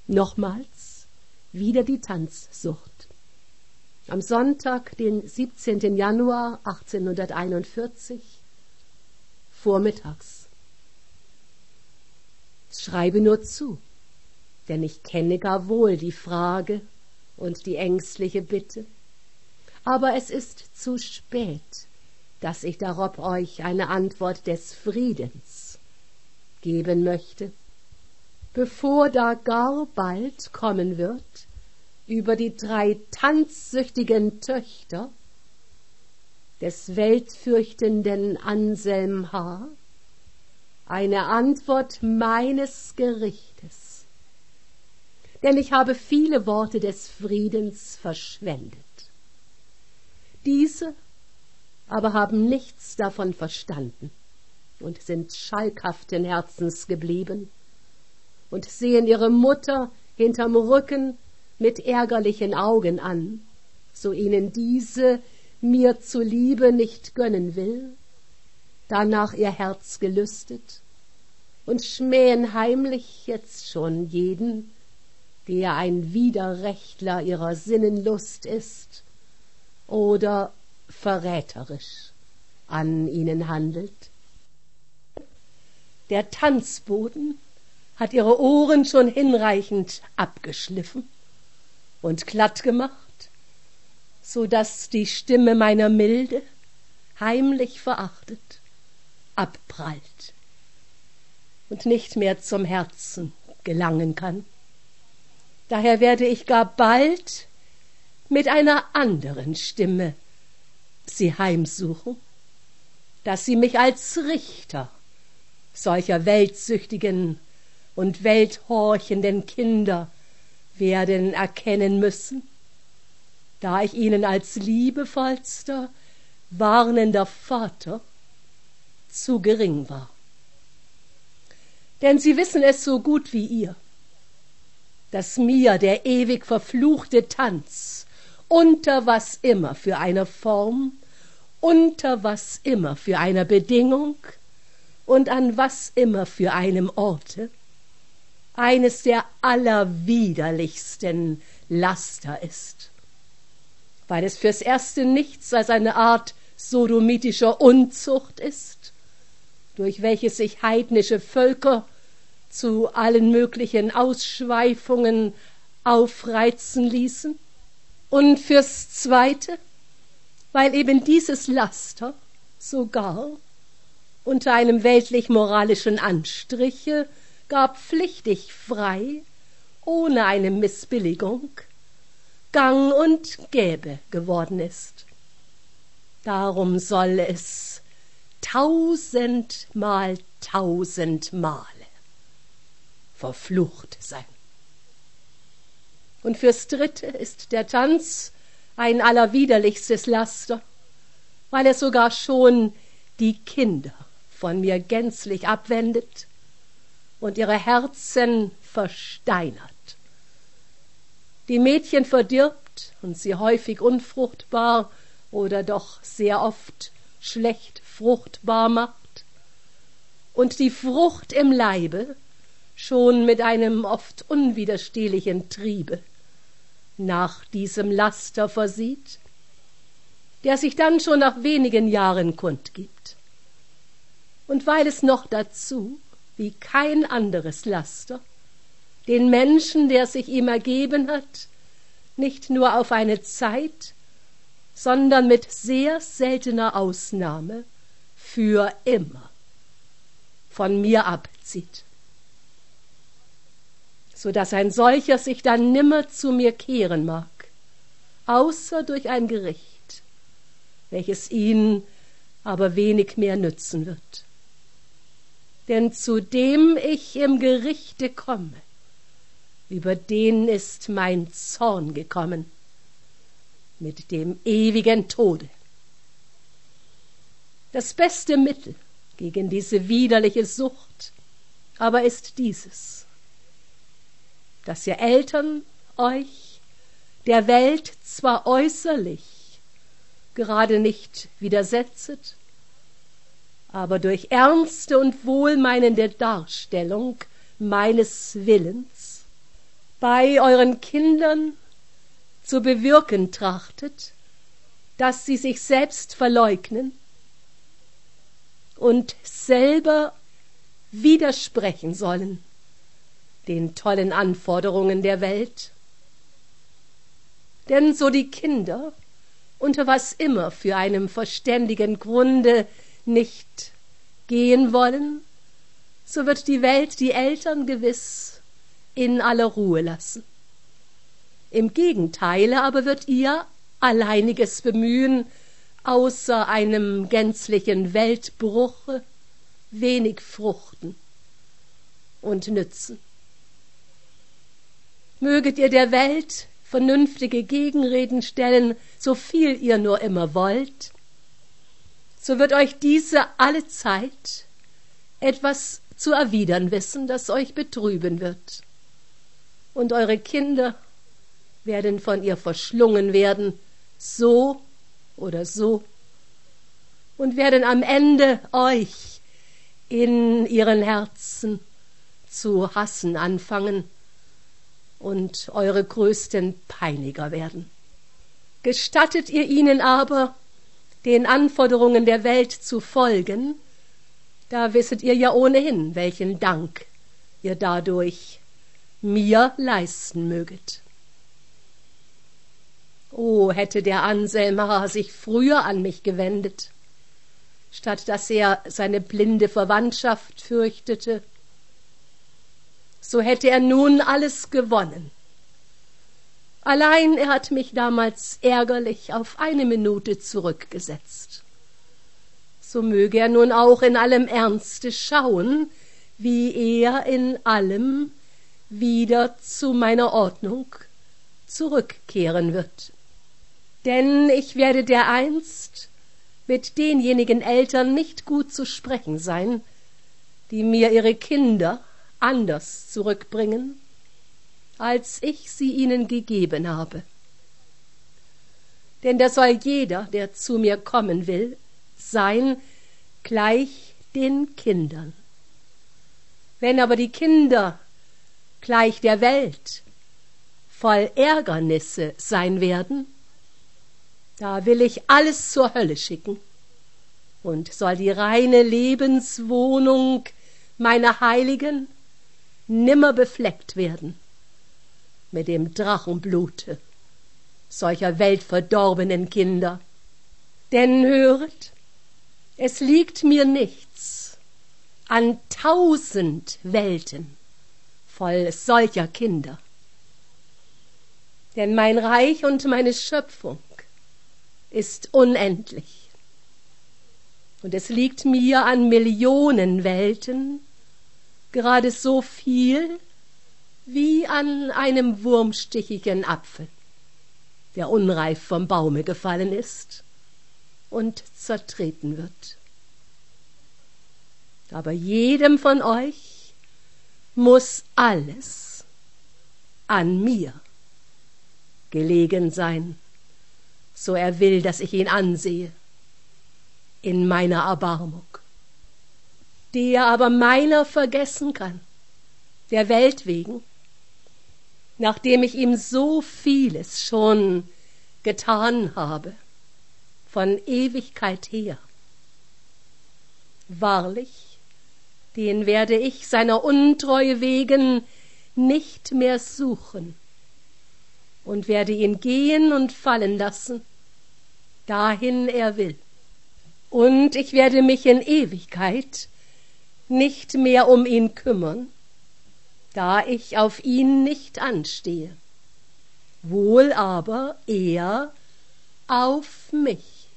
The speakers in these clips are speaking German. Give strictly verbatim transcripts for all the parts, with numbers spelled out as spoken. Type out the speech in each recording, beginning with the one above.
Nochmals wieder die Tanzsucht. Am Sonntag, den siebzehnten Januar achtzehnhunderteinundvierzig, vormittags. Schreibe nur zu, denn ich kenne gar wohl die Frage und die ängstliche Bitte. Aber es ist zu spät, dass ich darob euch eine Antwort des Friedens geben möchte, bevor da gar bald kommen wird über die drei tanzsüchtigen Töchter des weltfürchtenden Anselm H. eine Antwort meines Gerichtes. Denn ich habe viele Worte des Friedens verschwendet. Diese aber haben nichts davon verstanden und sind schalkhaften Herzens geblieben und sehen ihre Mutter hinterm Rücken mit ärgerlichen Augen an, so ihnen diese mir zuliebe nicht gönnen will, danach ihr Herz gelüstet, und schmähen heimlich jetzt schon jeden, der ein Widerrechtler ihrer Sinnenlust ist oder verräterisch an ihnen handelt. Der Tanzboden hat ihre Ohren schon hinreichend abgeschliffen und glatt gemacht, so daß die Stimme meiner Milde, heimlich verachtet, abprallt und nicht mehr zum Herzen gelangen kann. Daher werde ich gar bald mit einer anderen Stimme sie heimsuchen, dass sie mich als Richter solcher weltsüchtigen und welthorchenden Kinder werden erkennen müssen, da ich ihnen als liebevollster, warnender Vater zu gering war. Denn sie wissen es so gut wie ihr, dass mir der ewig verfluchte Tanz unter was immer für einer Form, unter was immer für einer Bedingung und an was immer für einem Orte eines der allerwiderlichsten Laster ist, weil es fürs Erste nichts als eine Art sodomitischer Unzucht ist, durch welches sich heidnische Völker zu allen möglichen Ausschweifungen aufreizen ließen, und fürs Zweite, weil eben dieses Laster sogar unter einem weltlich-moralischen Anstriche gar pflichtig frei, ohne eine Missbilligung, gang und gäbe geworden ist. Darum soll es tausendmal tausendmale verflucht sein. Und fürs Dritte ist der Tanz ein allerwiderlichstes Laster, weil er sogar schon die Kinder von mir gänzlich abwendet und ihre Herzen versteinert. Die Mädchen verdirbt und sie häufig unfruchtbar oder doch sehr oft schlecht fruchtbar macht und die Frucht im Leibe schon mit einem oft unwiderstehlichen Triebe nach diesem Laster versieht, der sich dann schon nach wenigen Jahren kundgibt. Und weil es noch dazu, wie kein anderes Laster, den Menschen, der sich ihm ergeben hat, nicht nur auf eine Zeit, sondern mit sehr seltener Ausnahme für immer von mir abzieht, so dass ein solcher sich dann nimmer zu mir kehren mag, außer durch ein Gericht, welches ihn aber wenig mehr nützen wird. Denn zu dem ich im Gerichte komme, über den ist mein Zorn gekommen, mit dem ewigen Tode. Das beste Mittel gegen diese widerliche Sucht aber ist dieses, dass ihr Eltern euch der Welt zwar äußerlich gerade nicht widersetzet, aber durch ernste und wohlmeinende Darstellung meines Willens bei euren Kindern zu bewirken trachtet, dass sie sich selbst verleugnen und selber widersprechen sollen den tollen Anforderungen der Welt. Denn so die Kinder unter was immer für einem verständigen Grunde nicht gehen wollen, so wird die Welt die Eltern gewiss in aller Ruhe lassen. Im Gegenteile aber wird ihr alleiniges Bemühen außer einem gänzlichen Weltbruche wenig fruchten und nützen. Möget ihr der Welt vernünftige Gegenreden stellen, so viel ihr nur immer wollt, so wird euch diese alle Zeit etwas zu erwidern wissen, das euch betrüben wird. Und eure Kinder werden von ihr verschlungen werden, so oder so, und werden am Ende euch in ihren Herzen zu hassen anfangen und eure größten Peiniger werden. Gestattet ihr ihnen aber, den Anforderungen der Welt zu folgen, da wisset ihr ja ohnehin, welchen Dank ihr dadurch mir leisten möget. Oh, hätte der Anselmer sich früher an mich gewendet, statt dass er seine blinde Verwandtschaft fürchtete, so hätte er nun alles gewonnen. Allein er hat mich damals ärgerlich auf eine Minute zurückgesetzt. So möge er nun auch in allem Ernste schauen, wie er in allem wieder zu meiner Ordnung zurückkehren wird. Denn ich werde dereinst mit denjenigen Eltern nicht gut zu sprechen sein, die mir ihre Kinder anders zurückbringen, als ich sie ihnen gegeben habe. Denn da soll jeder, der zu mir kommen will, sein gleich den Kindern. Wenn aber die Kinder gleich der Welt voll Ärgernisse sein werden, da will ich alles zur Hölle schicken und soll die reine Lebenswohnung meiner Heiligen nimmer befleckt werden mit dem Drachenblute solcher weltverdorbenen Kinder. Denn höret, es liegt mir nichts an tausend Welten voll solcher Kinder. Denn mein Reich und meine Schöpfung ist unendlich. Und es liegt mir an Millionen Welten gerade so viel wie an einem wurmstichigen Apfel, der unreif vom Baume gefallen ist und zertreten wird. Aber jedem von euch muss alles an mir gelegen sein, so er will, dass ich ihn ansehe in meiner Erbarmung. Der aber meiner vergessen kann, der Welt wegen, nachdem ich ihm so vieles schon getan habe, von Ewigkeit her. Wahrlich, den werde ich seiner Untreue wegen nicht mehr suchen und werde ihn gehen und fallen lassen, dahin er will. Und ich werde mich in Ewigkeit nicht mehr um ihn kümmern, da ich auf ihn nicht anstehe, wohl aber er auf mich.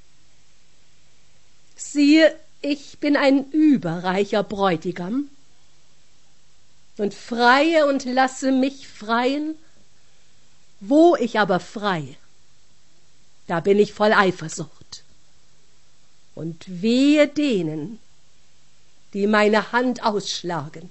Siehe, ich bin ein überreicher Bräutigam und freie und lasse mich freien. Wo ich aber freie, da bin ich voll Eifersucht. Und wehe denen, die meine Hand ausschlagen.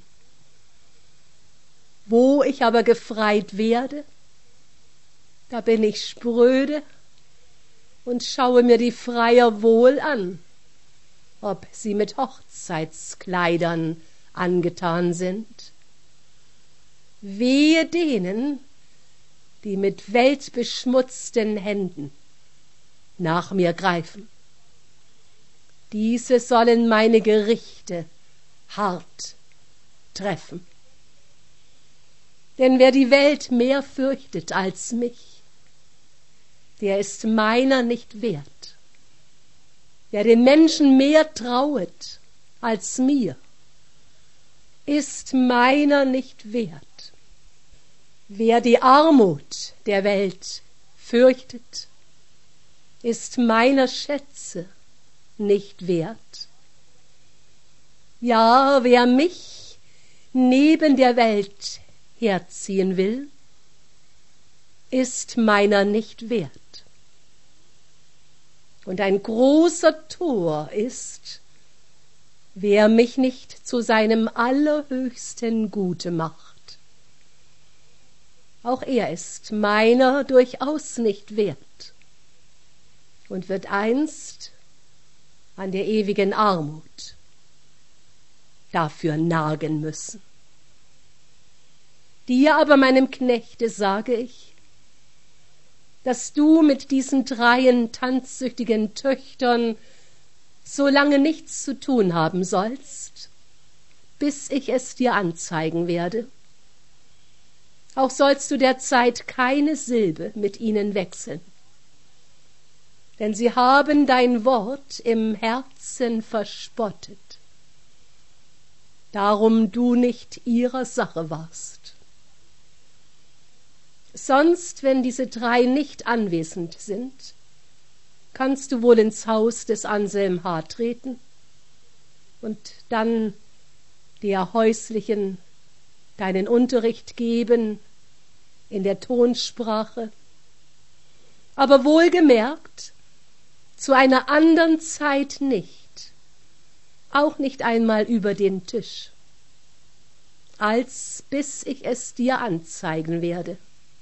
Wo ich aber gefreit werde, da bin ich spröde und schaue mir die Freier wohl an, ob sie mit Hochzeitskleidern angetan sind. Wehe denen, die mit weltbeschmutzten Händen nach mir greifen. Diese sollen meine Gerichte hart treffen. Denn wer die Welt mehr fürchtet als mich, der ist meiner nicht wert. Wer den Menschen mehr trauet als mir, ist meiner nicht wert. Wer die Armut der Welt fürchtet, ist meiner Schätze nicht wert. Ja, wer mich neben der Welt herziehen will, ist meiner nicht wert. Und ein großer Tor ist, wer mich nicht zu seinem allerhöchsten Gute macht. Auch er ist meiner durchaus nicht wert und wird einst an der ewigen Armut dafür nagen müssen. Dir aber, meinem Knechte, sage ich, dass du mit diesen dreien tanzsüchtigen Töchtern so lange nichts zu tun haben sollst, bis ich es dir anzeigen werde. Auch sollst du derzeit keine Silbe mit ihnen wechseln, denn sie haben dein Wort im Herzen verspottet, darum du nicht ihrer Sache warst. Sonst, wenn diese drei nicht anwesend sind, kannst du wohl ins Haus des Anselm H. treten und dann der häuslichen deinen Unterricht geben in der Tonsprache, aber wohlgemerkt zu einer andern Zeit nicht, auch nicht einmal über den Tisch, als bis ich es dir anzeigen werde.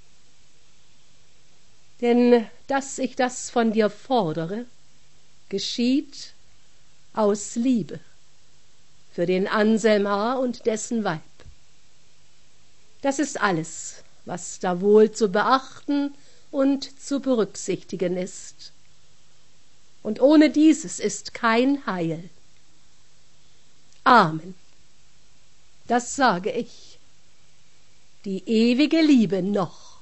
Denn dass ich das von dir fordere, geschieht aus Liebe für den Anselm H. und dessen Weib. Das ist alles, was da wohl zu beachten und zu berücksichtigen ist. Und ohne dieses ist kein Heil. Amen. Das sage ich. Die ewige Liebe noch.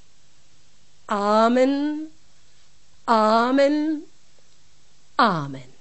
Amen, Amen, Amen.